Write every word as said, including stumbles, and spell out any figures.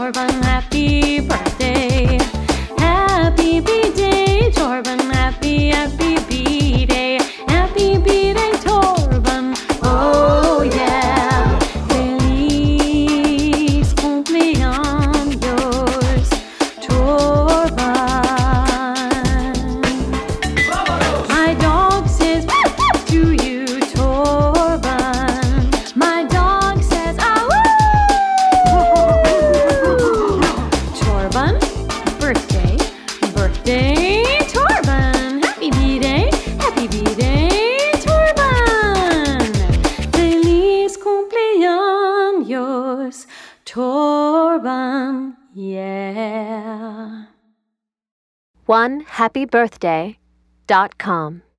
Torben, happy birthday. Happy B-Day, Torben, happy, happy B-Day. Happy B-Day, Torben, oh yeah. Feliz cumpleaños, Torben. My dog says to you, Torben. My dog says, ah, woo! Torben, birthday, birthday, Torben. Happy B-Day, happy B-Day, Torben. Feliz cumpleaños, Torben, yeah. one happy birthday dot com